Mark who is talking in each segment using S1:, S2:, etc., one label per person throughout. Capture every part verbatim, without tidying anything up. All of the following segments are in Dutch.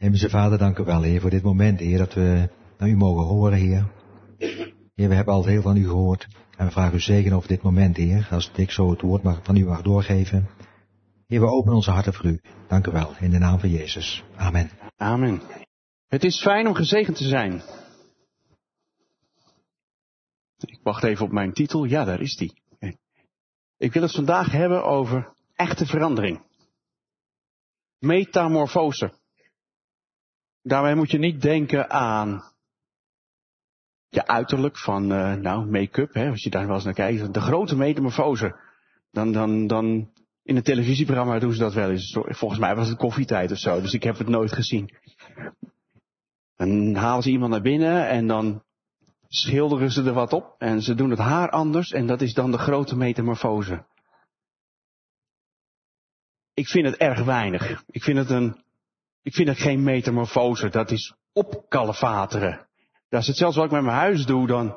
S1: Hemelse Vader, dank u wel, Heer, voor dit moment, Heer, dat we naar u mogen horen, Heer. Heer, we hebben al heel van u gehoord. En we vragen u zegen over dit moment, Heer, als ik zo het woord mag, van u mag doorgeven. Heer, we openen onze harten voor u. Dank u wel, in de naam van Jezus. Amen.
S2: Amen. Het is fijn om gezegend te zijn. Ik wacht even op mijn titel. Ja, daar is die. Ik wil het vandaag hebben over echte verandering. Metamorfose. Daarbij moet je niet denken aan je uiterlijk van, uh, nou, make-up, hè, als je daar wel eens naar kijkt. De grote metamorfose. Dan, dan, dan, in een televisieprogramma doen ze dat wel eens. Volgens mij was het Koffietijd of zo, dus ik heb het nooit gezien. Dan halen ze iemand naar binnen en dan schilderen ze er wat op. En ze doen het haar anders en dat is dan de grote metamorfose. Ik vind het erg weinig. Ik vind het een, ik vind het geen metamorfose. Dat is opkalevateren. Dat is hetzelfde wat ik met mijn huis doe dan.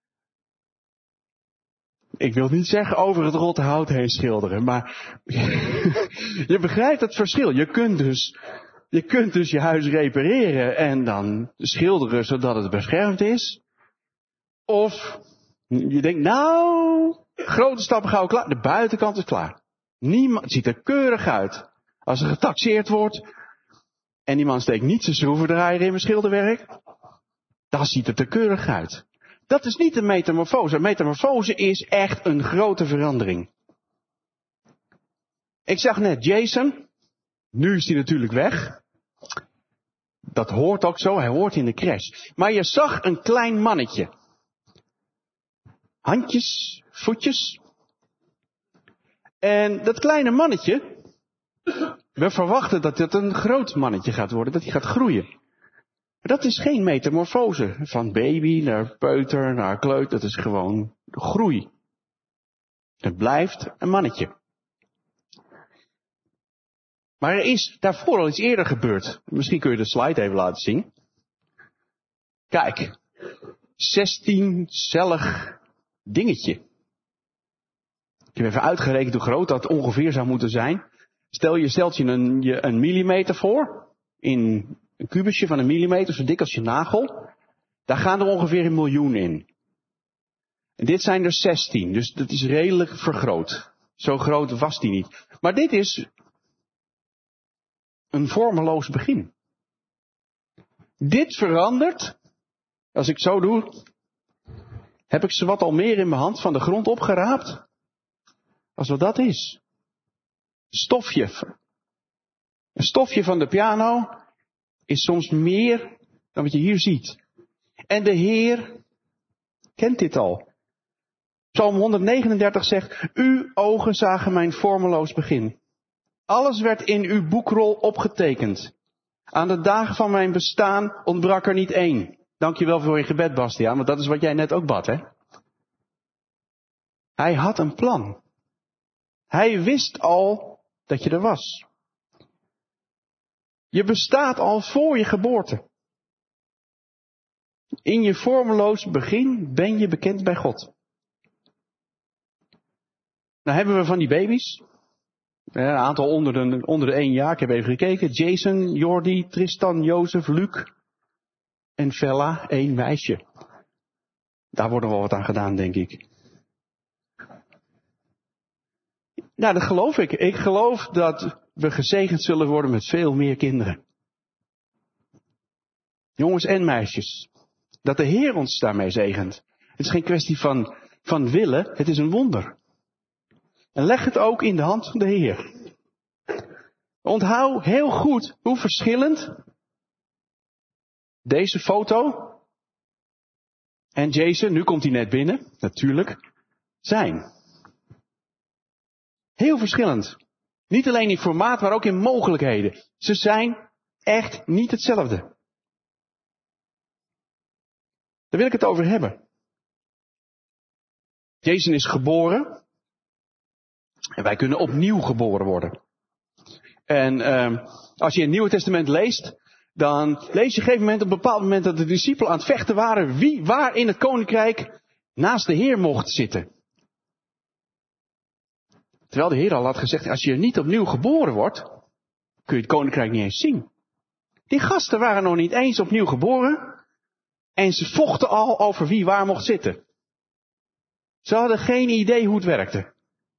S2: Ik wil niet zeggen over het rotte hout heen schilderen, maar je begrijpt het verschil. Je kunt dus, je kunt dus je huis repareren en dan schilderen zodat het beschermd is. Of je denkt, nou, grote stappen gauw klaar. De buitenkant is klaar. Niemand, het ziet er keurig uit. Als er getaxeerd wordt en die man steekt niet zijn schroevendraaier in mijn schilderwerk, dan ziet het er keurig uit. Dat is niet een metamorfose. Een metamorfose is echt een grote verandering. Ik zag net Jason. Nu is hij natuurlijk weg. Dat hoort ook zo. Hij hoort in de crash. Maar je zag een klein mannetje. Handjes, voetjes. En dat kleine mannetje. We verwachten dat het een groot mannetje gaat worden. Dat hij gaat groeien. Maar dat is geen metamorfose. Van baby naar peuter naar kleut. Dat is gewoon groei. Het blijft een mannetje. Maar er is daarvoor al iets eerder gebeurd. Misschien kun je de slide even laten zien. Kijk. zestien-cellig dingetje. Ik heb even uitgerekend hoe groot dat ongeveer zou moeten zijn. Stel je stelt je een, je een millimeter voor. In een kubusje van een millimeter, zo dik als je nagel. Daar gaan er ongeveer een miljoen in. En dit zijn er zestien, dus dat is redelijk vergroot. Zo groot was die niet. Maar dit is een vormeloos begin. Dit verandert, als ik zo doe, heb ik ze wat al meer in mijn hand van de grond opgeraapt. Als wat dat is. Stofje. Een stofje van de piano is soms meer dan wat je hier ziet. En de Heer kent dit al. Psalm honderdnegenendertig zegt, uw ogen zagen mijn vormeloos begin. Alles werd in uw boekrol opgetekend. Aan de dagen van mijn bestaan ontbrak er niet één. Dankjewel voor je gebed, Bastiaan, want dat is wat jij net ook bad, hè? Hij had een plan. Hij wist al dat je er was. Je bestaat al voor je geboorte. In je vormeloos begin ben je bekend bij God. Nou hebben we van die baby's. Een aantal onder de, onder de één jaar. Ik heb even gekeken. Jason, Jordi, Tristan, Jozef, Luc en Vella. één meisje. Daar wordt nog wel wat aan gedaan, denk ik. Nou, dat geloof ik. Ik geloof dat we gezegend zullen worden met veel meer kinderen. Jongens en meisjes. Dat de Heer ons daarmee zegent. Het is geen kwestie van, van willen, het is een wonder. En leg het ook in de hand van de Heer. Onthoud heel goed hoe verschillend deze foto en Jason, nu komt hij net binnen, natuurlijk, zijn. Heel verschillend. Niet alleen in formaat, maar ook in mogelijkheden. Ze zijn echt niet hetzelfde. Daar wil ik het over hebben. Jason is geboren. En wij kunnen opnieuw geboren worden. En uh, als je het Nieuwe Testament leest, dan lees je op een gegeven moment, op een bepaald moment, dat de discipelen aan het vechten waren wie waar in het koninkrijk naast de Heer mocht zitten. Terwijl de Heer al had gezegd, als je niet opnieuw geboren wordt, kun je het koninkrijk niet eens zien. Die gasten waren nog niet eens opnieuw geboren. En ze vochten al over wie waar mocht zitten. Ze hadden geen idee hoe het werkte.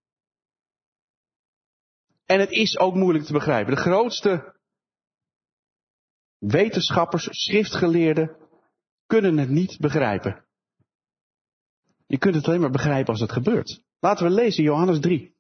S2: En het is ook moeilijk te begrijpen. De grootste wetenschappers, schriftgeleerden, kunnen het niet begrijpen. Je kunt het alleen maar begrijpen als het gebeurt. Laten we lezen Johannes drie.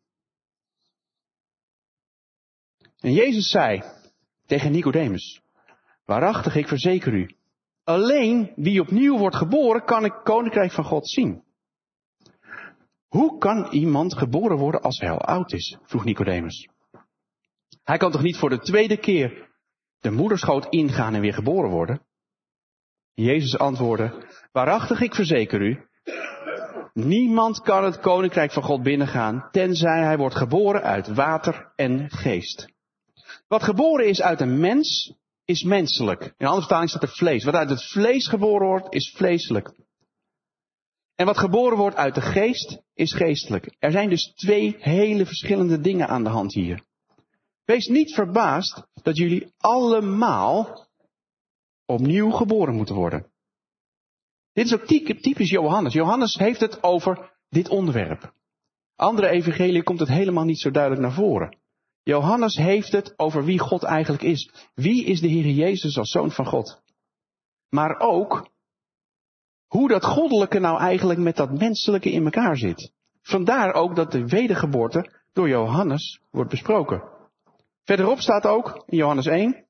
S2: En Jezus zei tegen Nicodemus: waarachtig, ik verzeker u, alleen wie opnieuw wordt geboren, kan het koninkrijk van God zien. Hoe kan iemand geboren worden als hij al oud is? Vroeg Nicodemus. Hij kan toch niet voor de tweede keer de moederschoot ingaan en weer geboren worden? Jezus antwoordde: waarachtig, ik verzeker u, niemand kan het koninkrijk van God binnengaan, tenzij hij wordt geboren uit water en geest. Wat geboren is uit een mens, is menselijk. In een andere vertaling staat er vlees. Wat uit het vlees geboren wordt, is vleeselijk. En wat geboren wordt uit de geest, is geestelijk. Er zijn dus twee hele verschillende dingen aan de hand hier. Wees niet verbaasd dat jullie allemaal opnieuw geboren moeten worden. Dit is ook typisch Johannes. Johannes heeft het over dit onderwerp. Andere evangeliën komt het helemaal niet zo duidelijk naar voren. Johannes heeft het over wie God eigenlijk is. Wie is de Heer Jezus als Zoon van God? Maar ook hoe dat goddelijke nou eigenlijk met dat menselijke in elkaar zit. Vandaar ook dat de wedergeboorte door Johannes wordt besproken. Verderop staat ook in Johannes één.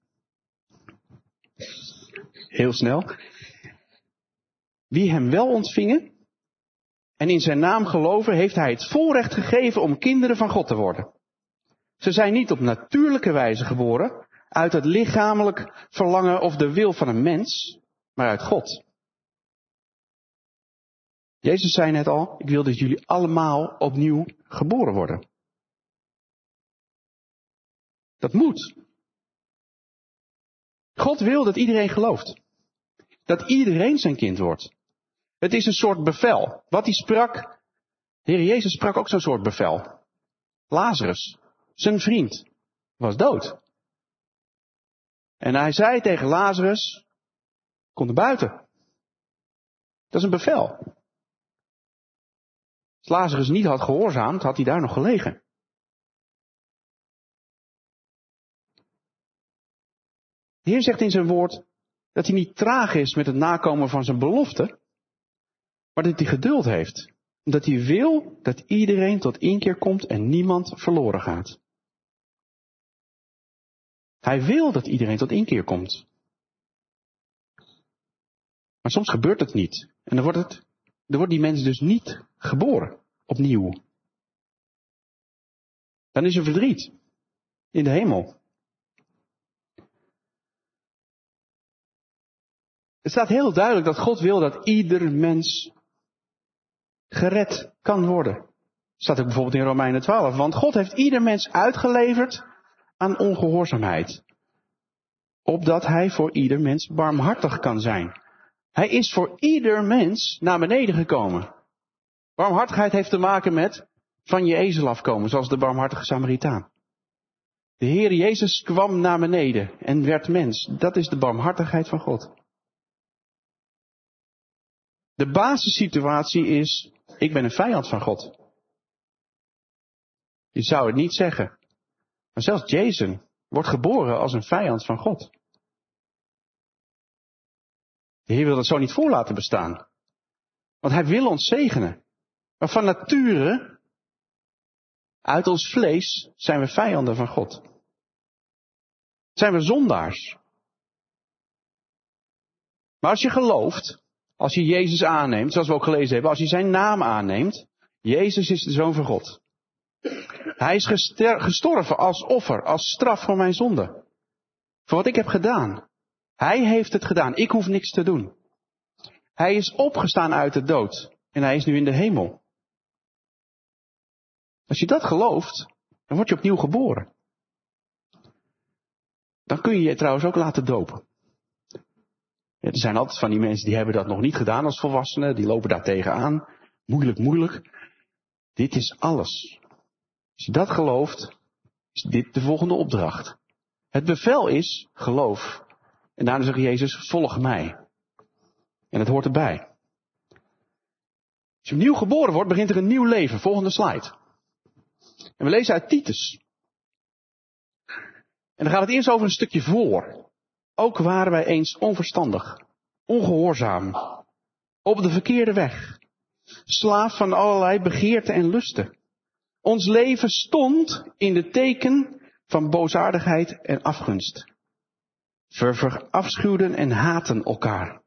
S2: Heel snel. Wie hem wel ontvingen en in zijn naam geloven, heeft hij het voorrecht gegeven om kinderen van God te worden. Ze zijn niet op natuurlijke wijze geboren, uit het lichamelijk verlangen of de wil van een mens, maar uit God. Jezus zei net al, ik wil dat jullie allemaal opnieuw geboren worden. Dat moet. God wil dat iedereen gelooft. Dat iedereen zijn kind wordt. Het is een soort bevel. Wat hij sprak, de Heer Jezus sprak ook zo'n soort bevel. Lazarus, zijn vriend, was dood. En hij zei tegen Lazarus, kom naar buiten. Dat is een bevel. Als Lazarus niet had gehoorzaamd, had hij daar nog gelegen. De Heer zegt in zijn woord dat hij niet traag is met het nakomen van zijn belofte, maar dat hij geduld heeft. Omdat hij wil dat iedereen tot inkeer komt en niemand verloren gaat. Hij wil dat iedereen tot inkeer komt. Maar soms gebeurt het niet. En dan wordt, het, dan wordt die mens dus niet geboren. Opnieuw. Dan is er verdriet. In de hemel. Het staat heel duidelijk dat God wil dat ieder mens gered kan worden. Staat ook bijvoorbeeld in Romeinen twaalf. Want God heeft ieder mens uitgeleverd aan ongehoorzaamheid. Opdat hij voor ieder mens barmhartig kan zijn. Hij is voor ieder mens naar beneden gekomen. Barmhartigheid heeft te maken met van je ezel afkomen, zoals de barmhartige Samaritaan. De Heer Jezus kwam naar beneden en werd mens. Dat is de barmhartigheid van God. De basissituatie is, ik ben een vijand van God. Je zou het niet zeggen. Maar zelfs Jason wordt geboren als een vijand van God. De Heer wil dat zo niet voor laten bestaan. Want hij wil ons zegenen. Maar van nature, uit ons vlees, zijn we vijanden van God. Zijn we zondaars. Maar als je gelooft, als je Jezus aanneemt, zoals we ook gelezen hebben, als je zijn naam aanneemt, Jezus is de Zoon van God. Hij is gester- gestorven als offer, als straf voor mijn zonde. Voor wat ik heb gedaan. Hij heeft het gedaan. Ik hoef niks te doen. Hij is opgestaan uit de dood. En hij is nu in de hemel. Als je dat gelooft, dan word je opnieuw geboren. Dan kun je je trouwens ook laten dopen. Er zijn altijd van die mensen die hebben dat nog niet gedaan als volwassenen. Die lopen daar tegenaan. Moeilijk, moeilijk. Dit is alles. Als je dat gelooft, is dit de volgende opdracht. Het bevel is, geloof En daarna zegt Jezus, volg mij. En het hoort erbij. Als je opnieuw geboren wordt, begint er een nieuw leven. Volgende slide. En we lezen uit Titus. En dan gaat het eerst over een stukje voor. Ook waren wij eens onverstandig, ongehoorzaam, op de verkeerde weg, slaaf van allerlei begeerten en lusten. Ons leven stond in de teken van boosaardigheid en afgunst. We verafschuwden en haten elkaar.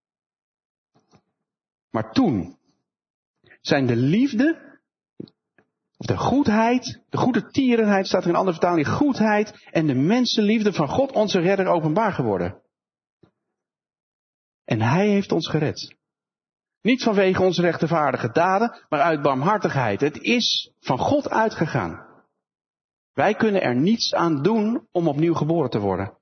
S2: Maar toen zijn de liefde, of de goedheid, de goede tierenheid, staat er in een andere vertaling, goedheid en de mensenliefde van God onze redder openbaar geworden. En hij heeft ons gered. Niet vanwege onze rechtvaardige daden, maar uit barmhartigheid. Het is van God uitgegaan. Wij kunnen er niets aan doen om opnieuw geboren te worden.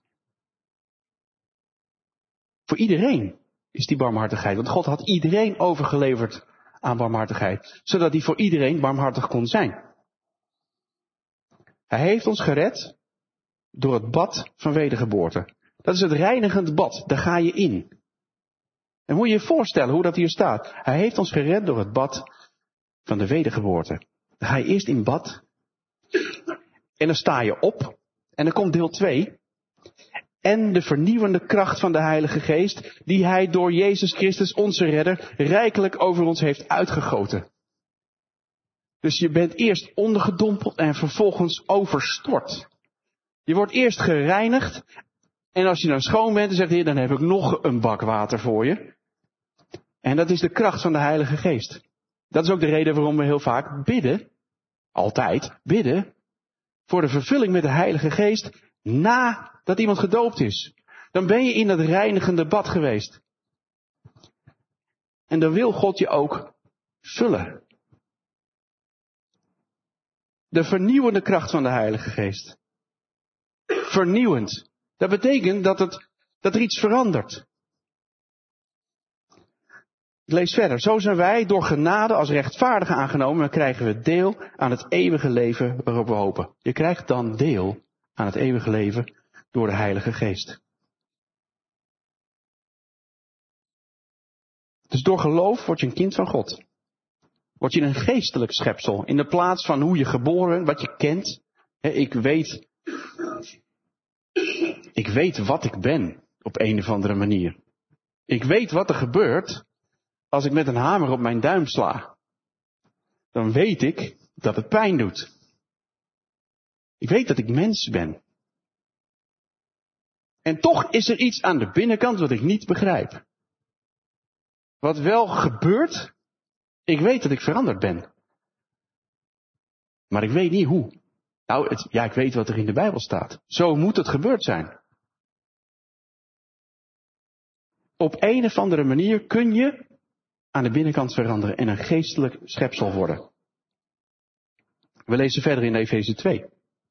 S2: Voor iedereen is die barmhartigheid. Want God had iedereen overgeleverd aan barmhartigheid. Zodat hij voor iedereen barmhartig kon zijn. Hij heeft ons gered door het bad van wedergeboorte. Dat is het reinigend bad. Daar ga je in. En moet je je voorstellen hoe dat hier staat. Hij heeft ons gered door het bad van de wedergeboorte. Dan ga je eerst in bad. En dan sta je op. En dan komt deel twee. En de vernieuwende kracht van de Heilige Geest, die hij door Jezus Christus, onze redder, rijkelijk over ons heeft uitgegoten. Dus je bent eerst ondergedompeld en vervolgens overstort. Je wordt eerst gereinigd. En als je dan schoon bent, dan zegt de Heer, dan heb ik nog een bak water voor je. En dat is de kracht van de Heilige Geest. Dat is ook de reden waarom we heel vaak bidden, altijd bidden, voor de vervulling met de Heilige Geest nadat iemand gedoopt is. Dan ben je in dat reinigende bad geweest. En dan wil God je ook vullen. De vernieuwende kracht van de Heilige Geest. Vernieuwend. Dat betekent dat, het, dat er iets verandert. Ik lees verder. Zo zijn wij door genade als rechtvaardigen aangenomen en krijgen we deel aan het eeuwige leven waarop we hopen. Je krijgt dan deel aan het eeuwige leven door de Heilige Geest. Dus door geloof word je een kind van God. Word je een geestelijk schepsel. In de plaats van hoe je geboren bent, wat je kent. He, ik weet... Ik weet wat ik ben, op een of andere manier. Ik weet wat er gebeurt als ik met een hamer op mijn duim sla. Dan weet ik dat het pijn doet. Ik weet dat ik mens ben. En toch is er iets aan de binnenkant wat ik niet begrijp. Wat wel gebeurt, ik weet dat ik veranderd ben. Maar ik weet niet hoe. Nou, het, ja, ik weet wat er in de Bijbel staat. Zo moet het gebeurd zijn. Op een of andere manier kun je aan de binnenkant veranderen en een geestelijk schepsel worden. We lezen verder in Efeze twee.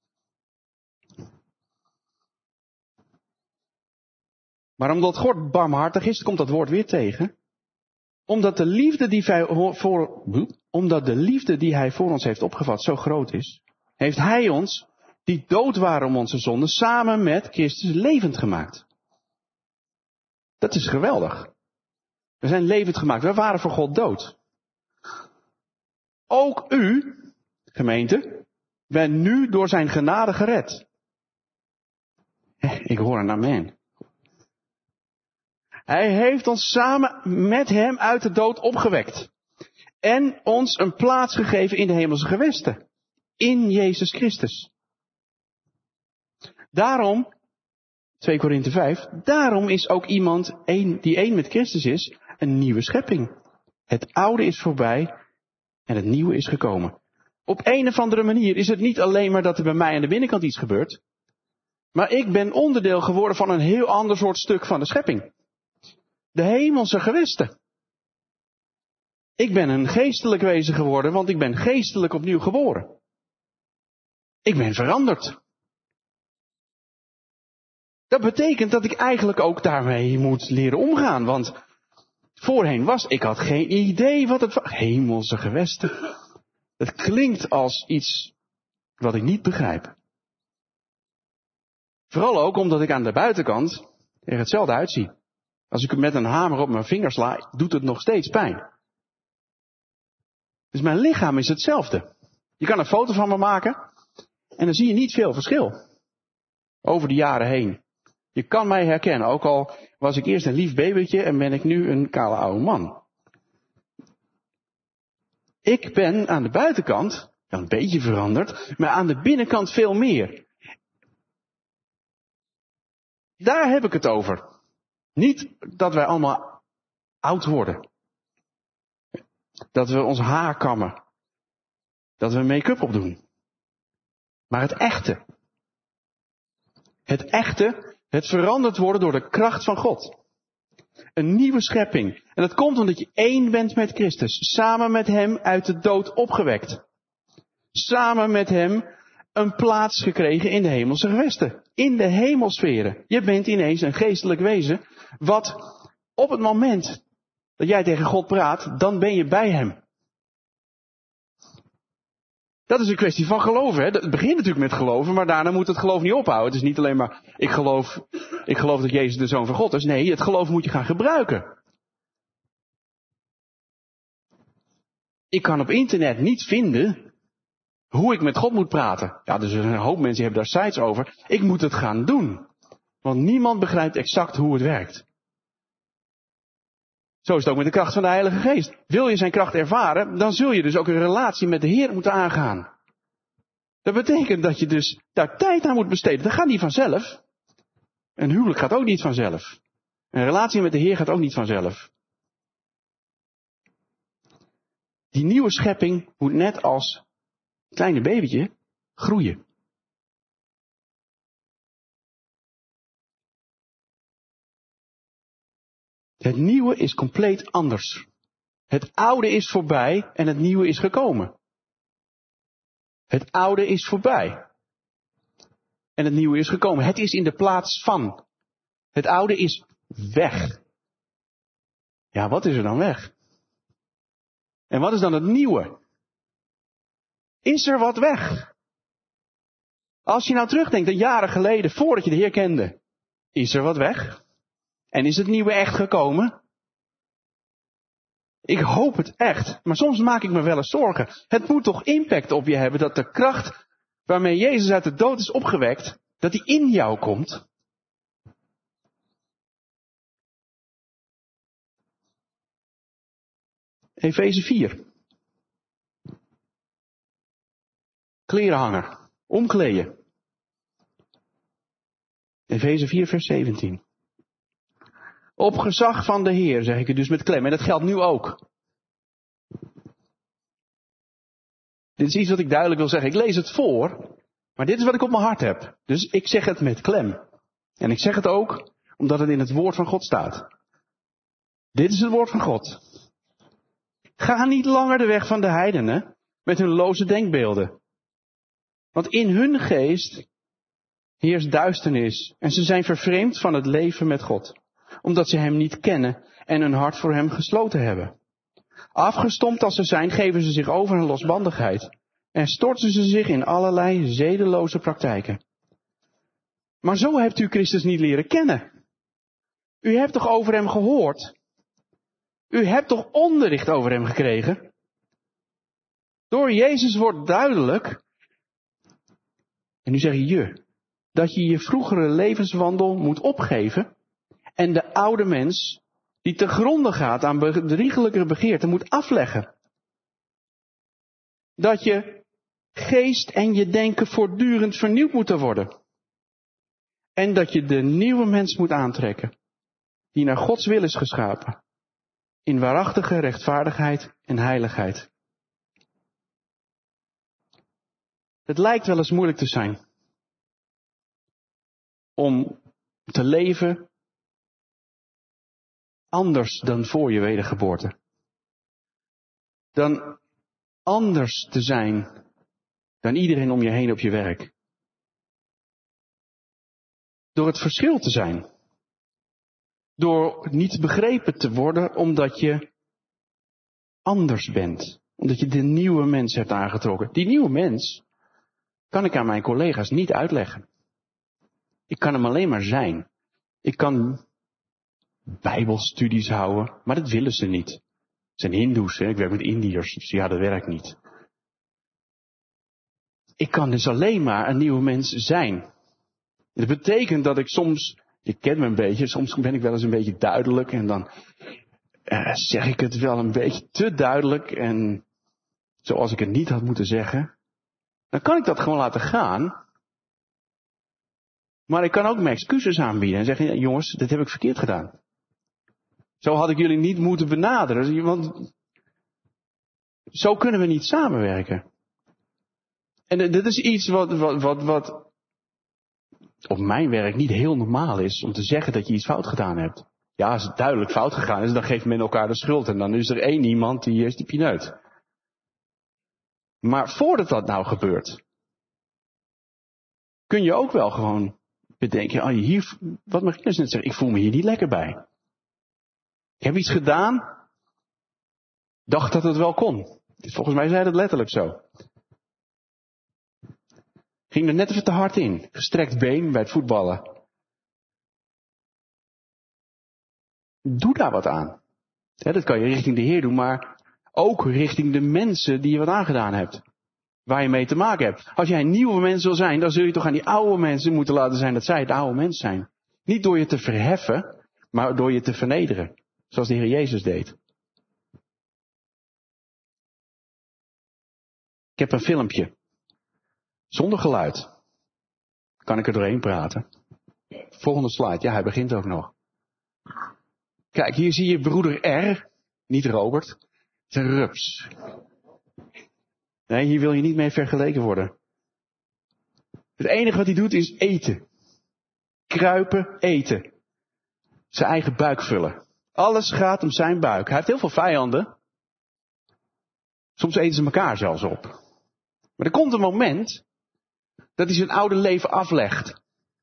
S2: Maar omdat God barmhartig is, komt dat woord weer tegen. Omdat de liefde die hij voor, omdat de liefde die hij voor ons heeft opgevat zo groot is, heeft hij ons, die dood waren om onze zonden, samen met Christus levend gemaakt. Dat is geweldig. We zijn levend gemaakt. We waren voor God dood. Ook u, gemeente, bent nu door zijn genade gered. Ik hoor een amen. Hij heeft ons samen met hem uit de dood opgewekt. En ons een plaats gegeven in de hemelse gewesten. In Jezus Christus. Daarom, twee Korinthe vijf, daarom is ook iemand een, die één met Christus is, een nieuwe schepping. Het oude is voorbij en het nieuwe is gekomen. Op een of andere manier is het niet alleen maar dat er bij mij aan de binnenkant iets gebeurt. Maar ik ben onderdeel geworden van een heel ander soort stuk van de schepping. De hemelse gewesten. Ik ben een geestelijk wezen geworden, want ik ben geestelijk opnieuw geboren. Ik ben veranderd. Dat betekent dat ik eigenlijk ook daarmee moet leren omgaan. Want voorheen was, ik had geen idee wat het was. Hemelse gewesten. Het klinkt als iets wat ik niet begrijp. Vooral ook omdat ik aan de buitenkant er hetzelfde uitzie. Als ik met een hamer op mijn vinger sla, doet het nog steeds pijn. Dus mijn lichaam is hetzelfde. Je kan een foto van me maken en dan zie je niet veel verschil. Over de jaren heen. Je kan mij herkennen, ook al was ik eerst een lief babytje en ben ik nu een kale oude man. Ik ben aan de buitenkant wel een beetje veranderd, maar aan de binnenkant veel meer. Daar heb ik het over. Niet dat wij allemaal oud worden. Dat we ons haar kammen. Dat we make-up opdoen. Maar het echte. Het echte, het veranderd worden door de kracht van God. Een nieuwe schepping. En dat komt omdat je één bent met Christus. Samen met hem uit de dood opgewekt. Samen met hem een plaats gekregen in de hemelse gewesten. In de hemelsferen. Je bent ineens een geestelijk wezen. Wat op het moment dat jij tegen God praat, dan ben je bij hem. Dat is een kwestie van geloven. Hè? Het begint natuurlijk met geloven, maar daarna moet het geloof niet ophouden. Het is niet alleen maar, ik geloof, ik geloof dat Jezus de Zoon van God is. Nee, het geloof moet je gaan gebruiken. Ik kan op internet niet vinden hoe ik met God moet praten. Ja, dus er zijn een hoop mensen die hebben daar sites over. Ik moet het gaan doen. Want niemand begrijpt exact hoe het werkt. Zo is het ook met de kracht van de Heilige Geest. Wil je zijn kracht ervaren, dan zul je dus ook een relatie met de Heer moeten aangaan. Dat betekent dat je dus daar tijd aan moet besteden. Dat gaat niet vanzelf. Een huwelijk gaat ook niet vanzelf. Een relatie met de Heer gaat ook niet vanzelf. Die nieuwe schepping moet net als een kleine babytje groeien. Het nieuwe is compleet anders. Het oude is voorbij en het nieuwe is gekomen. Het oude is voorbij. En het nieuwe is gekomen. Het is in de plaats van. Het oude is weg. Ja, wat is er dan weg? En wat is dan het nieuwe? Is er wat weg? Als je nou terugdenkt aan jaren geleden, voordat je de Heer kende, is er wat weg? En is het nieuwe echt gekomen? Ik hoop het echt, maar soms maak ik me wel eens zorgen. Het moet toch impact op je hebben dat de kracht waarmee Jezus uit de dood is opgewekt, dat die in jou komt. Efeze vier. Klerenhanger. Omkleden. Efeze vier vers zeventien. Op gezag van de Heer, zeg ik het dus met klem. En dat geldt nu ook. Dit is iets wat ik duidelijk wil zeggen. Ik lees het voor, maar dit is wat ik op mijn hart heb. Dus ik zeg het met klem. En ik zeg het ook omdat het in het woord van God staat. Dit is het woord van God. Ga niet langer de weg van de heidenen met hun loze denkbeelden. Want in hun geest heerst duisternis en ze zijn vervreemd van het leven met God. Omdat ze hem niet kennen en hun hart voor hem gesloten hebben. Afgestompt als ze zijn, geven ze zich over aan losbandigheid. En storten ze zich in allerlei zedeloze praktijken. Maar zo hebt u Christus niet leren kennen. U hebt toch over hem gehoord? U hebt toch onderricht over hem gekregen? Door Jezus wordt duidelijk, en nu zeg je je, dat je je vroegere levenswandel moet opgeven en de oude mens, die te gronde gaat aan bedriegelijke begeerten, moet afleggen. Dat je geest en je denken voortdurend vernieuwd moeten worden. En dat je de nieuwe mens moet aantrekken, die naar Gods wil is geschapen. In waarachtige rechtvaardigheid en heiligheid. Het lijkt wel eens moeilijk te zijn om te leven anders dan voor je wedergeboorte. Dan anders te zijn dan iedereen om je heen op je werk. Door het verschil te zijn. Door niet begrepen te worden omdat je anders bent. Omdat je de nieuwe mens hebt aangetrokken. Die nieuwe mens kan ik aan mijn collega's niet uitleggen. Ik kan hem alleen maar zijn. Ik kan bijbelstudies houden, maar dat willen ze niet. Het zijn hindoes, hè? Ik werk met Indiërs, dus ja, dat werkt niet. Ik kan dus alleen maar een nieuwe mens zijn. Dat betekent dat ik soms, je kent me een beetje, soms ben ik wel eens een beetje duidelijk en dan uh, zeg ik het wel een beetje te duidelijk en zoals ik het niet had moeten zeggen. Dan kan ik dat gewoon laten gaan. Maar ik kan ook mijn excuses aanbieden en zeggen, ja, jongens, dit heb ik verkeerd gedaan. Zo had ik jullie niet moeten benaderen, want zo kunnen we niet samenwerken. En dit is iets wat, wat, wat, wat op mijn werk niet heel normaal is, om te zeggen dat je iets fout gedaan hebt. Ja, als het duidelijk fout gegaan is, dan geeft men elkaar de schuld en dan is er één iemand die is die pineut. Maar voordat dat nou gebeurt, kun je ook wel gewoon bedenken, oh, hier, wat mag ik dus net zeggen, ik voel me hier niet lekker bij. Ik heb iets gedaan, dacht dat het wel kon. Volgens mij zei dat letterlijk zo. Ging er net even te hard in. Gestrekt been bij het voetballen. Doe daar wat aan. Ja, dat kan je richting de Heer doen, maar ook richting de mensen die je wat aangedaan hebt. Waar je mee te maken hebt. Als jij een nieuwe mens wil zijn, dan zul je toch aan die oude mensen moeten laten zijn dat zij het oude mens zijn. Niet door je te verheffen, maar door je te vernederen. Zoals de Heer Jezus deed. Ik heb een filmpje. Zonder geluid. Kan ik er doorheen praten. Volgende slide. Ja, hij begint ook nog. Kijk, hier zie je broeder R. Niet Robert. Het is een rups. Nee, hier wil je niet mee vergeleken worden. Het enige wat hij doet is eten. Kruipen, eten. Zijn eigen buik vullen. Alles gaat om zijn buik. Hij heeft heel veel vijanden. Soms eten ze elkaar zelfs op. Maar er komt een moment dat hij zijn oude leven aflegt.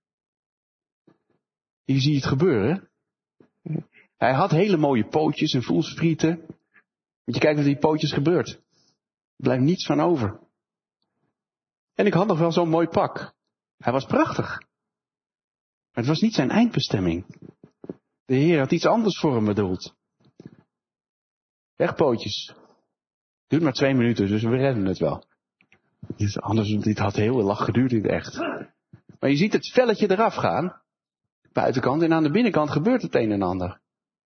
S2: Hier zie je het gebeuren. Hij had hele mooie pootjes en voelsprieten. Moet je kijken wat die pootjes gebeurt. Er blijft niets van over. En ik had nog wel zo'n mooi pak. Hij was prachtig. Maar het was niet zijn eindbestemming. De Heer had iets anders voor hem bedoeld. Weg pootjes. Duurt maar twee minuten, dus we redden het wel. Dit, anders, dit had heel lang geduurd in het echt. Maar je ziet het velletje eraf gaan. Buitenkant en aan de binnenkant gebeurt het een en ander.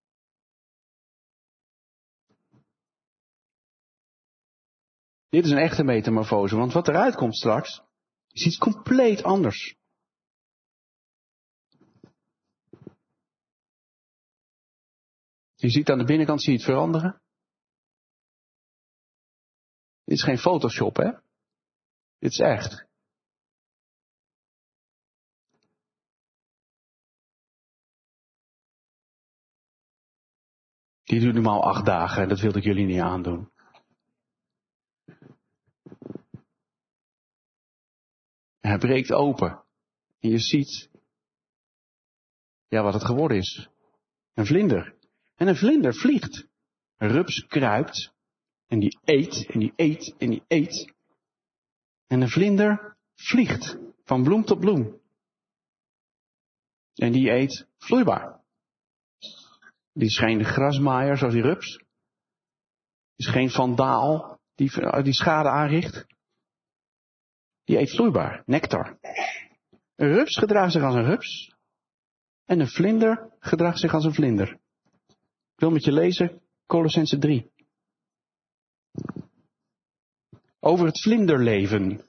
S2: Dit is een echte metamorfose, want wat eruit komt straks, is iets compleet anders. Je ziet aan de binnenkant, zie je het veranderen. Dit is geen Photoshop, hè? Dit is echt. Die duurt normaal acht dagen en dat wilde ik jullie niet aandoen. En hij breekt open. En je ziet, ja, wat het geworden is. Een vlinder. En een vlinder vliegt. Een rups kruipt. En die eet, en die eet, en die eet. En een vlinder vliegt. Van bloem tot bloem. En die eet vloeibaar. Die is geen grasmaaier zoals die rups. Die is geen vandaal die, die schade aanricht. Die eet vloeibaar, nectar. Een rups gedraagt zich als een rups. En een vlinder gedraagt zich als een vlinder. Ik wil met je lezen Kolossenzen drie. Over het vlinderleven.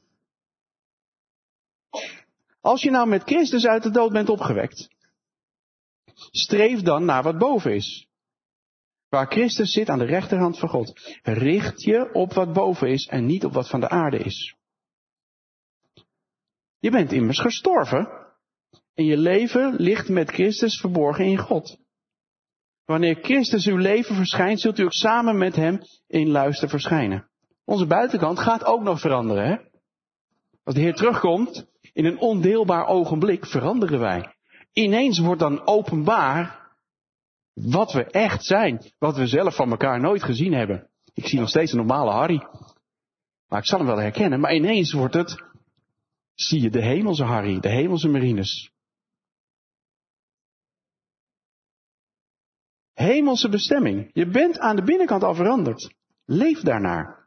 S2: Als je nou met Christus uit de dood bent opgewekt, streef dan naar wat boven is. Waar Christus zit aan de rechterhand van God. Richt je op wat boven is en niet op wat van de aarde is. Je bent immers gestorven en je leven ligt met Christus verborgen in God. Wanneer Christus uw leven verschijnt, zult u ook samen met hem in luister verschijnen. Onze buitenkant gaat ook nog veranderen, hè? Als de Heer terugkomt, in een ondeelbaar ogenblik veranderen wij. Ineens wordt dan openbaar wat we echt zijn. Wat we zelf van elkaar nooit gezien hebben. Ik zie nog steeds een normale Harry. Maar ik zal hem wel herkennen. Maar ineens wordt het, zie je de hemelse Harry, de hemelse Marinus. hemelse bestemming. Je bent aan de binnenkant al veranderd. Leef daarnaar.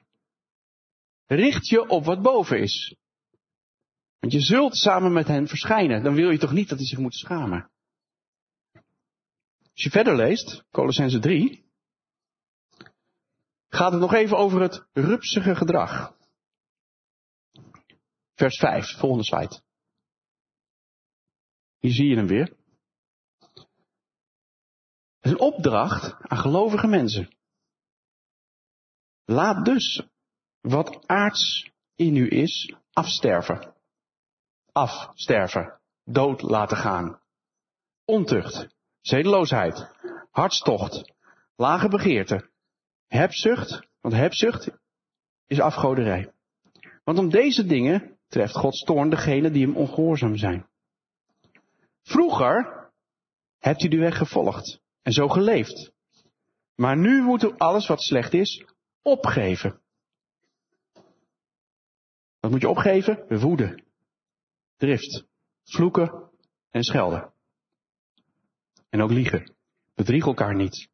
S2: Richt je op wat boven is. Want je zult samen met hen verschijnen. Dan wil je toch niet dat hij zich moet schamen. Als je verder leest, Kolossenzen drie, gaat het nog even over het rupsige gedrag. Vers vijf, volgende slide. Hier zie je hem weer. Het is een opdracht aan gelovige mensen. Laat dus wat aards in u is afsterven. Afsterven. Dood laten gaan. Ontucht. Zedeloosheid. Hartstocht. Lage begeerte. Hebzucht. Want hebzucht is afgoderij. Want om deze dingen treft Gods toorn degenen die hem ongehoorzaam zijn. Vroeger hebt u de weg gevolgd en zo geleefd. Maar nu moet u alles wat slecht is opgeven. Wat moet je opgeven? Woede, drift, vloeken en schelden. En ook liegen. Bedrieg elkaar niet.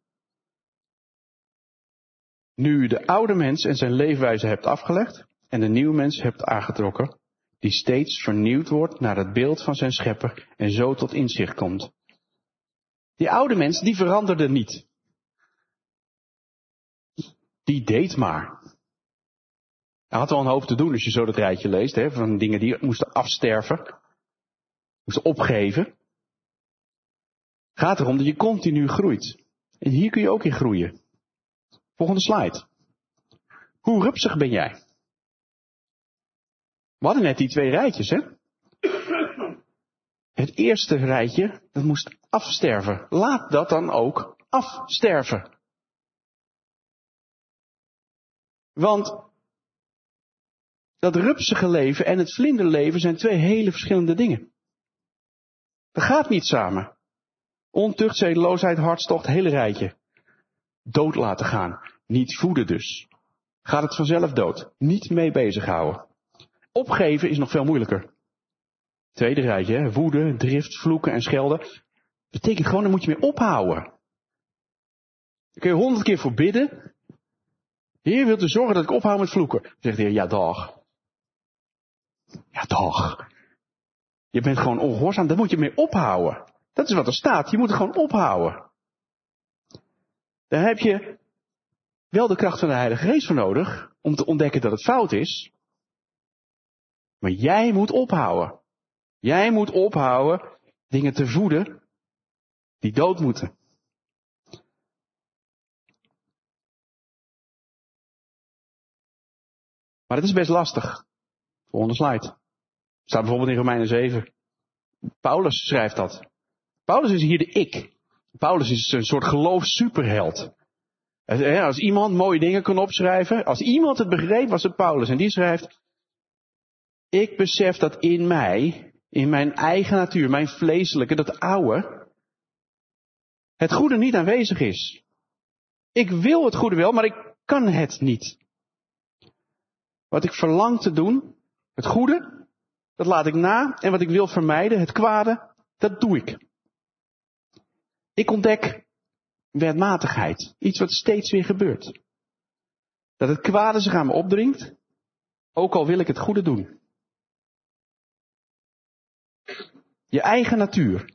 S2: Nu u de oude mens en zijn leefwijze hebt afgelegd en de nieuwe mens hebt aangetrokken, die steeds vernieuwd wordt naar het beeld van zijn schepper en zo tot inzicht komt. Die oude mens, die veranderde niet. Die deed maar. Hij had wel een hoop te doen als je zo dat rijtje leest, hè, van dingen die moesten afsterven, moesten opgeven. Gaat erom dat je continu groeit. En hier kun je ook in groeien. Volgende slide. Hoe rupsig ben jij? We hadden net die twee rijtjes, hè? Het eerste rijtje, dat moest afsterven. Laat dat dan ook afsterven. Want dat rupsige leven en het vlinderleven zijn twee hele verschillende dingen. Dat gaat niet samen. Ontucht, zedeloosheid, hartstocht, hele rijtje. Dood laten gaan. Niet voeden dus. Gaat het vanzelf dood. Niet mee bezighouden. Opgeven is nog veel moeilijker. Tweede rijtje, hè? Woede, drift, vloeken en schelden. Betekent gewoon, daar moet je mee ophouden. Daar kun je honderd keer voor bidden. Heer, wilt u zorgen dat ik ophoud met vloeken? Dan zegt de Heer, ja dag. Ja dag. Je bent gewoon ongehoorzaam, daar moet je mee ophouden. Dat is wat er staat, je moet het gewoon ophouden. Daar heb je wel de kracht van de Heilige Geest voor nodig, om te ontdekken dat het fout is. Maar jij moet ophouden. Jij moet ophouden dingen te voeden die dood moeten. Maar dat is best lastig. Volgende slide. Staat bijvoorbeeld in Romeinen zeven. Paulus schrijft dat. Paulus is hier de ik. Paulus is een soort geloofssuperheld. Als iemand mooie dingen kon opschrijven, als iemand het begreep, was het Paulus. En die schrijft, ik besef dat in mij, in mijn eigen natuur, mijn vleeselijke, dat oude, het goede niet aanwezig is. Ik wil het goede wel, maar ik kan het niet. Wat ik verlang te doen, het goede, dat laat ik na. En wat ik wil vermijden, het kwade, dat doe ik. Ik ontdek wetmatigheid. Iets wat steeds weer gebeurt. Dat het kwade zich aan me opdringt, ook al wil ik het goede doen. Je eigen natuur.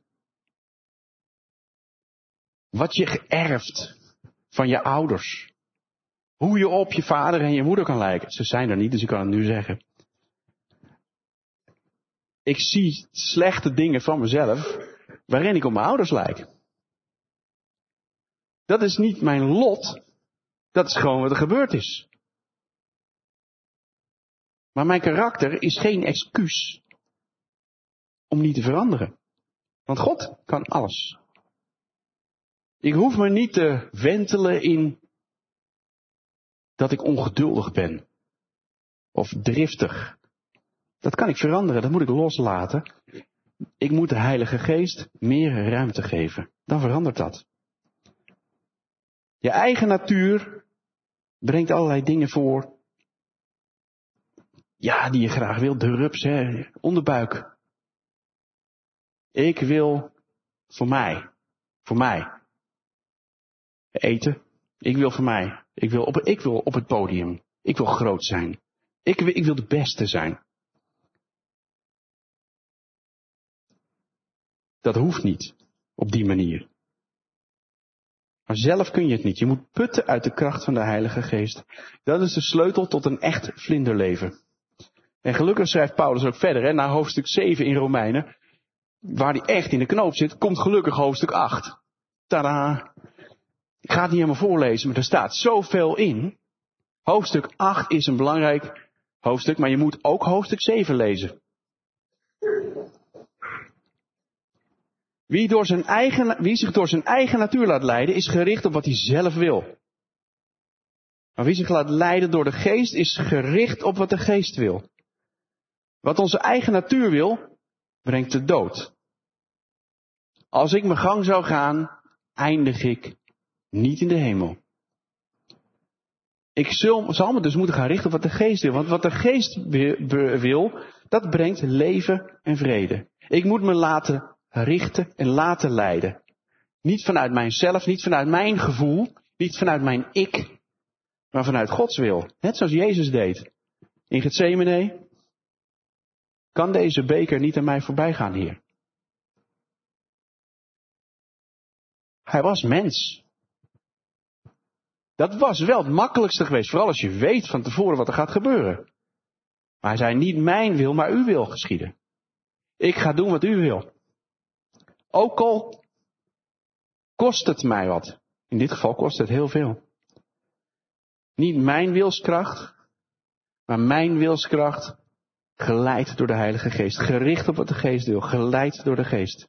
S2: Wat je geërfd van je ouders. Hoe je op je vader en je moeder kan lijken. Ze zijn er niet, dus ik kan het nu zeggen. Ik zie slechte dingen van mezelf, waarin ik op mijn ouders lijk. Dat is niet mijn lot. Dat is gewoon wat er gebeurd is. Maar mijn karakter is geen excuus om niet te veranderen. Want God kan alles. Ik hoef me niet te wentelen in dat ik ongeduldig ben. Of driftig. Dat kan ik veranderen, dat moet ik loslaten. Ik moet de Heilige Geest meer ruimte geven. Dan verandert dat. Je eigen natuur brengt allerlei dingen voor. Ja, die je graag wil. De rups, hè, onderbuik. Ik wil voor mij. Voor mij. Eten. Ik wil voor mij. Ik wil op, ik wil op het podium. Ik wil groot zijn. Ik, wil- ik wil de beste zijn. Dat hoeft niet. Op die manier. Maar zelf kun je het niet. Je moet putten uit de kracht van de Heilige Geest. Dat is de sleutel tot een echt vlinderleven. En gelukkig schrijft Paulus ook verder, hè, na hoofdstuk zeven in Romeinen, waar hij echt in de knoop zit, komt gelukkig hoofdstuk acht. Tadaa! Ik ga het niet helemaal voorlezen, maar er staat zoveel in. Hoofdstuk acht is een belangrijk hoofdstuk, maar je moet ook hoofdstuk zeven lezen. Wie, door zijn eigen, wie zich door zijn eigen natuur laat leiden, is gericht op wat hij zelf wil. Maar wie zich laat leiden door de geest, is gericht op wat de geest wil. Wat onze eigen natuur wil, brengt de dood. Als ik mijn gang zou gaan, eindig ik niet in de hemel. Ik zul, zal me dus moeten gaan richten op wat de geest wil. Want wat de geest wil, dat brengt leven en vrede. Ik moet me laten richten en laten leiden. Niet vanuit mijzelf, niet vanuit mijn gevoel, niet vanuit mijn ik, maar vanuit Gods wil. Net zoals Jezus deed. In Getsemane. Kan deze beker niet aan mij voorbij gaan, Heer? Hij was mens. Dat was wel het makkelijkste geweest, vooral als je weet van tevoren wat er gaat gebeuren. Maar hij zei, niet mijn wil, maar uw wil geschieden. Ik ga doen wat u wil. Ook al kost het mij wat. In dit geval kost het heel veel. Niet mijn wilskracht, maar mijn wilskracht geleid door de Heilige Geest. Gericht op wat de Geest wil, geleid door de Geest.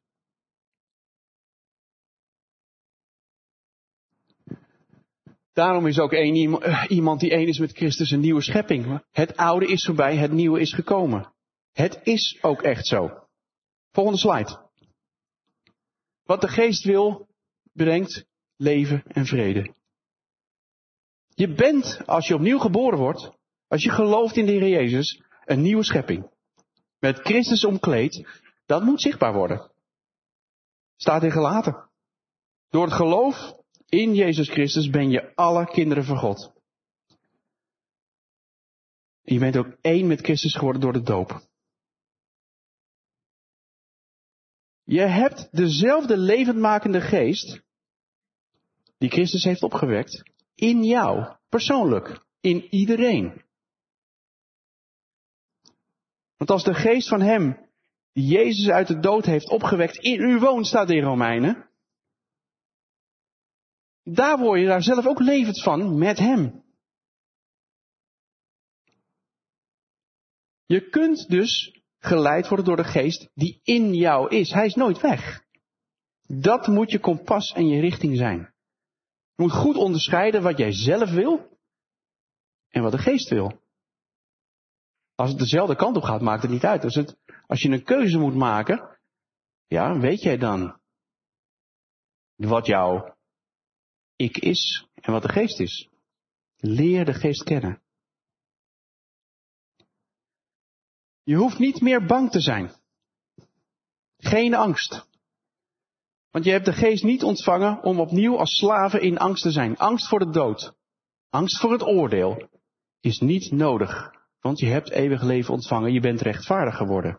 S2: Daarom is ook één, iemand die één is met Christus een nieuwe schepping. Het oude is voorbij, het nieuwe is gekomen. Het is ook echt zo. Volgende slide. Wat de Geest wil, brengt leven en vrede. Je bent, als je opnieuw geboren wordt, als je gelooft in de Heer Jezus, een nieuwe schepping. Met Christus omkleed, dat moet zichtbaar worden. Staat in Galaten. Door het geloof in Jezus Christus ben je alle kinderen van God. En je bent ook één met Christus geworden door de doop. Je hebt dezelfde levendmakende geest die Christus heeft opgewekt in jou, persoonlijk, in iedereen. Want als de geest van hem, die Jezus uit de dood heeft opgewekt, in u woont, staat in Romeinen, daar word je daar zelf ook levend van met hem. Je kunt dus geleid worden door de geest die in jou is. Hij is nooit weg. Dat moet je kompas en je richting zijn. Je moet goed onderscheiden wat jij zelf wil en wat de geest wil. Als het dezelfde kant op gaat, maakt het niet uit. Als, het, als je een keuze moet maken, ja, weet jij dan wat jouw ik is en wat de geest is. Leer de geest kennen. Je hoeft niet meer bang te zijn. Geen angst. Want je hebt de geest niet ontvangen om opnieuw als slaven in angst te zijn. Angst voor de dood. Angst voor het oordeel is niet nodig. Want je hebt eeuwig leven ontvangen. Je bent rechtvaardig geworden.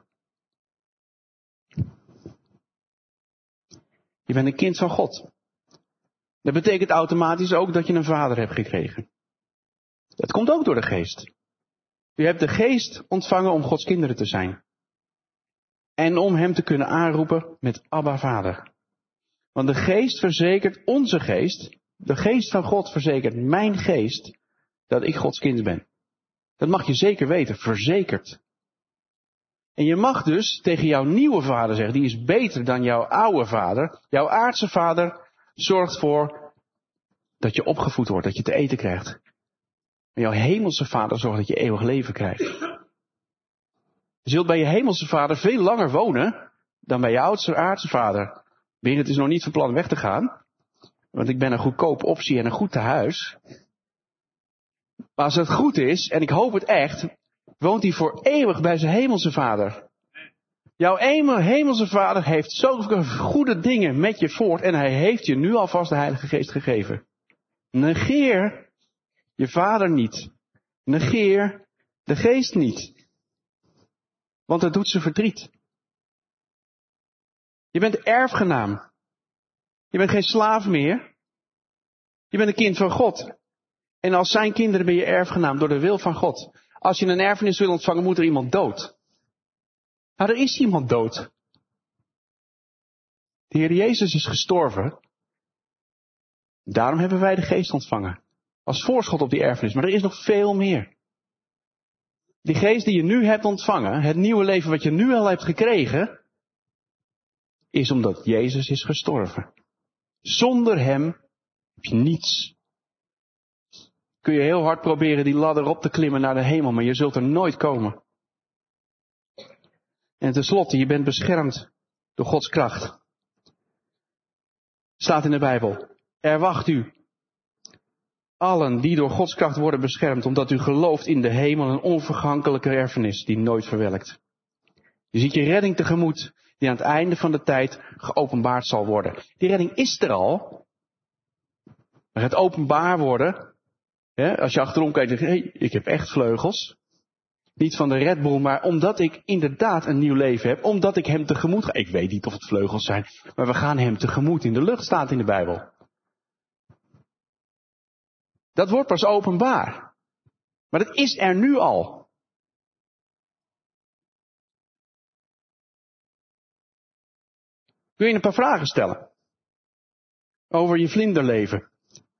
S2: Je bent een kind van God. Dat betekent automatisch ook dat je een vader hebt gekregen. Dat komt ook door de geest. U hebt de geest ontvangen om Gods kinderen te zijn. En om hem te kunnen aanroepen met Abba Vader. Want de geest verzekert onze geest. De geest van God verzekert mijn geest dat ik Gods kind ben. Dat mag je zeker weten, verzekerd. En je mag dus tegen jouw nieuwe vader zeggen, die is beter dan jouw oude vader. Jouw aardse vader zorgt voor dat je opgevoed wordt, dat je te eten krijgt. Maar jouw hemelse vader zorgt dat je eeuwig leven krijgt. Je zult bij je hemelse vader veel langer wonen dan bij je oudste aardse vader. Berend is nog niet van plan weg te gaan. Want ik ben een goedkope optie en een goed tehuis. Maar als het goed is, en ik hoop het echt, woont hij voor eeuwig bij zijn hemelse vader. Jouw hemelse vader heeft zoveel goede dingen met je voort en hij heeft je nu alvast de Heilige Geest gegeven. Negeer je vader niet. Negeer de geest niet. Want het doet ze verdriet. Je bent erfgenaam. Je bent geen slaaf meer. Je bent een kind van God. En als zijn kinderen ben je erfgenaam door de wil van God. Als je een erfenis wil ontvangen, moet er iemand dood. Nou, er is iemand dood. De Heer Jezus is gestorven. Daarom hebben wij de geest ontvangen. Als voorschot op die erfenis. Maar er is nog veel meer. Die geest die je nu hebt ontvangen, het nieuwe leven wat je nu al hebt gekregen, is omdat Jezus is gestorven. Zonder hem heb je niets. Kun je heel hard proberen die ladder op te klimmen naar de hemel, maar je zult er nooit komen. En tenslotte, je bent beschermd door Gods kracht. Staat in de Bijbel. Er wacht u allen die door Gods kracht worden beschermd, omdat u gelooft in de hemel, een onvergankelijke erfenis die nooit verwelkt. Je ziet je redding tegemoet, die aan het einde van de tijd geopenbaard zal worden. Die redding is er al. Maar het openbaar worden, hè, als je achterom kijkt en denkt, hé, hey, ik heb echt vleugels. Niet van de Red Bull, maar omdat ik inderdaad een nieuw leven heb. Omdat ik hem tegemoet ga. Ik weet niet of het vleugels zijn, maar we gaan hem tegemoet. In de lucht staat in de Bijbel. Dat wordt pas openbaar. Maar dat is er nu al. Kun je een paar vragen stellen? Over je vlinderleven.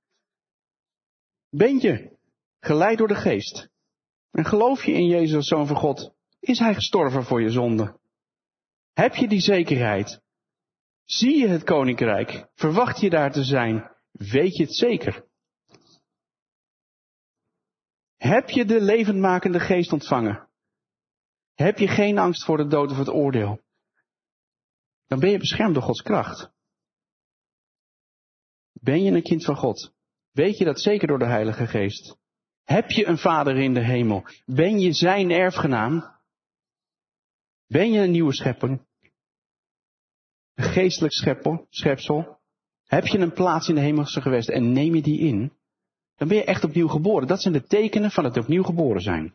S2: Ben je geleid door de geest? En geloof je in Jezus als Zoon van God? Is hij gestorven voor je zonde? Heb je die zekerheid? Zie je het koninkrijk? Verwacht je daar te zijn? Weet je het zeker? Heb je de levendmakende geest ontvangen? Heb je geen angst voor de dood of het oordeel? Dan ben je beschermd door Gods kracht. Ben je een kind van God? Weet je dat zeker door de Heilige Geest? Heb je een vader in de hemel? Ben je zijn erfgenaam? Ben je een nieuwe schepping? Een geestelijk schepsel? schepsel? Heb je een plaats in de hemelse gewesten en neem je die in? Dan ben je echt opnieuw geboren. Dat zijn de tekenen van het opnieuw geboren zijn.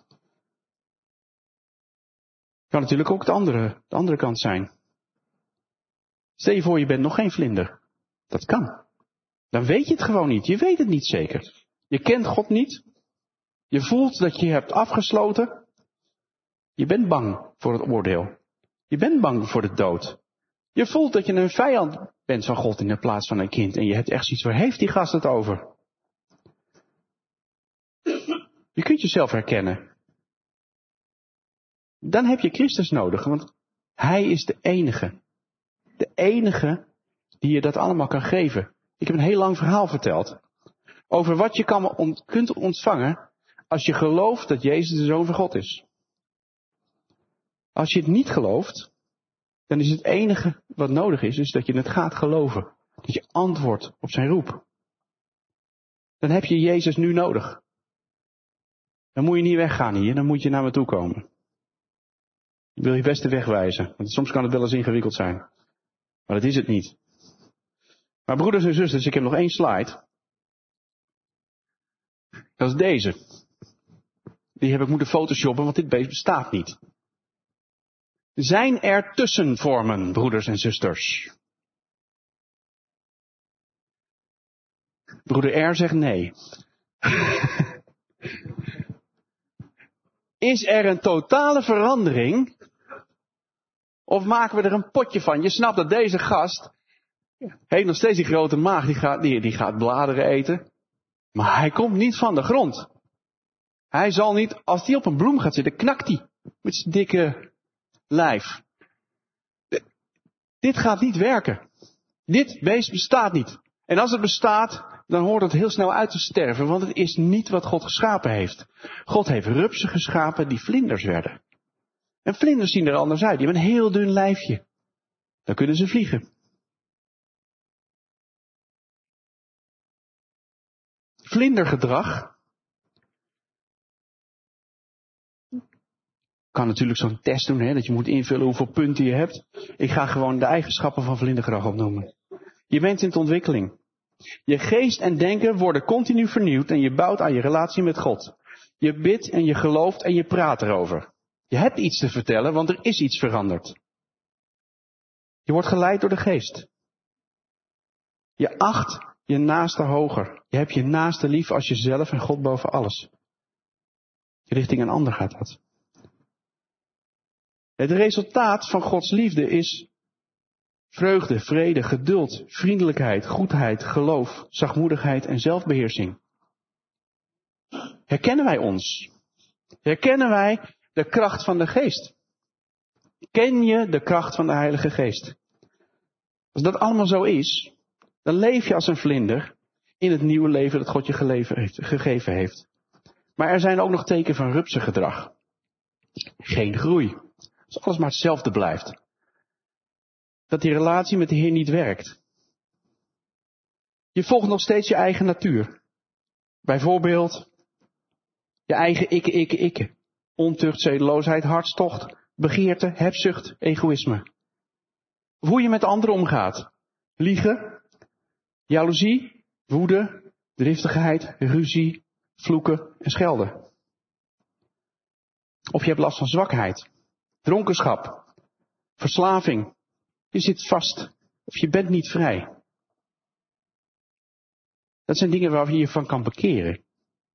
S2: Kan natuurlijk ook de andere, de andere kant zijn. Stel je voor, je bent nog geen vlinder. Dat kan. Dan weet je het gewoon niet. Je weet het niet zeker. Je kent God niet. Je voelt dat je hebt afgesloten. Je bent bang voor het oordeel. Je bent bang voor de dood. Je voelt dat je een vijand bent van God in de plaats van een kind. En je hebt echt zoiets, waar heeft die gast het over? Je kunt jezelf herkennen. Dan heb je Christus nodig, want hij is de enige. De enige die je dat allemaal kan geven. Ik heb een heel lang verhaal verteld over wat je kan ont- kunt ontvangen als je gelooft dat Jezus de Zoon van God is. Als je het niet gelooft, dan is het enige wat nodig is, is dat je het gaat geloven. Dat je antwoordt op zijn roep. Dan heb je Jezus nu nodig. Dan moet je niet weggaan hier, dan moet je naar me toe komen. Ik wil je best de weg wijzen, want soms kan het wel eens ingewikkeld zijn. Maar dat is het niet. Maar broeders en zusters, ik heb nog één slide. Dat is deze. Die heb ik moeten photoshoppen, want dit beest bestaat niet. Zijn er tussenvormen, broeders en zusters? Broeder R zegt nee. Is er een totale verandering? Of maken we er een potje van? Je snapt dat deze gast heeft nog steeds die grote maag, die gaat, die, die gaat bladeren eten. Maar hij komt niet van de grond. Hij zal niet, als hij op een bloem gaat zitten, knakt hij met zijn dikke lijf. D- dit gaat niet werken. Dit beest bestaat niet. En als het bestaat, dan hoort het heel snel uit te sterven, want het is niet wat God geschapen heeft. God heeft rupsen geschapen die vlinders werden. En vlinders zien er anders uit. Die hebben een heel dun lijfje. Dan kunnen ze vliegen. Vlindergedrag kan natuurlijk zo'n test doen, hè, dat je moet invullen hoeveel punten je hebt. Ik ga gewoon de eigenschappen van vlindergedrag opnoemen. Je bent in de ontwikkeling. Je geest en denken worden continu vernieuwd en je bouwt aan je relatie met God. Je bidt en je gelooft en je praat erover. Je hebt iets te vertellen, want er is iets veranderd. Je wordt geleid door de geest. Je acht je naaste hoger. Je hebt je naaste lief als jezelf en God boven alles. Richting een ander gaat dat. Het resultaat van Gods liefde is vreugde, vrede, geduld, vriendelijkheid, goedheid, geloof, zachtmoedigheid en zelfbeheersing. Herkennen wij ons? Herkennen wij de kracht van de geest? Ken je de kracht van de Heilige Geest? Als dat allemaal zo is, dan leef je als een vlinder in het nieuwe leven dat God je geleven heeft, gegeven heeft. Maar er zijn ook nog tekenen van rupsengedrag. Geen groei. Als alles maar hetzelfde blijft. Dat die relatie met de Heer niet werkt. Je volgt nog steeds je eigen natuur. Bijvoorbeeld je eigen ikke, ikke, ikke. Ontucht, zedeloosheid, hartstocht, begeerte, hebzucht, egoïsme. Of hoe je met anderen omgaat. Liegen, jaloezie, woede, driftigheid, ruzie, vloeken en schelden. Of je hebt last van zwakheid, dronkenschap, verslaving. Je zit vast of je bent niet vrij. Dat zijn dingen waar je je van kan bekeren.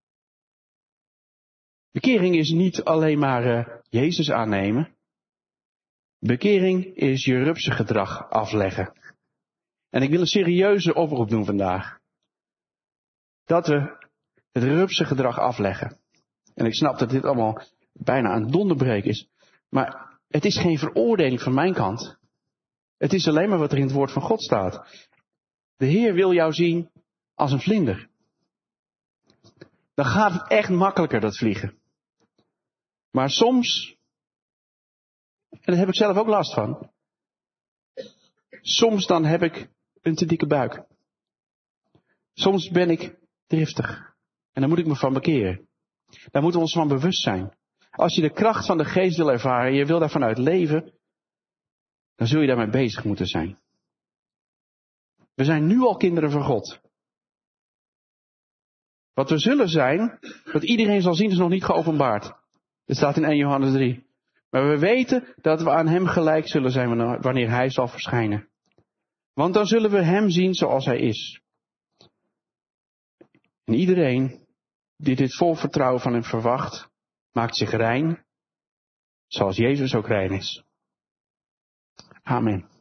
S2: Bekering is niet alleen maar uh, Jezus aannemen. Bekering is je rupsengedrag afleggen. En ik wil een serieuze oproep doen vandaag. Dat we het rupsengedrag afleggen. En ik snap dat dit allemaal bijna een donderbreek is. Maar het is geen veroordeling van mijn kant. Het is alleen maar wat er in het woord van God staat. De Heer wil jou zien als een vlinder. Dan gaat het echt makkelijker, dat vliegen. Maar soms, en daar heb ik zelf ook last van. Soms dan heb ik een te dikke buik. Soms ben ik driftig. En daar moet ik me van bekeren. Daar moeten we ons van bewust zijn. Als je de kracht van de geest wil ervaren en je wil daarvan uit leven, dan zul je daarmee bezig moeten zijn. We zijn nu al kinderen van God. Wat we zullen zijn, wat iedereen zal zien, is nog niet geopenbaard. Het staat in eerste Johannes drie. Maar we weten dat we aan hem gelijk zullen zijn wanneer hij zal verschijnen. Want dan zullen we hem zien zoals hij is. En iedereen die dit vol vertrouwen van hem verwacht, maakt zich rein, zoals Jezus ook rein is. Amen.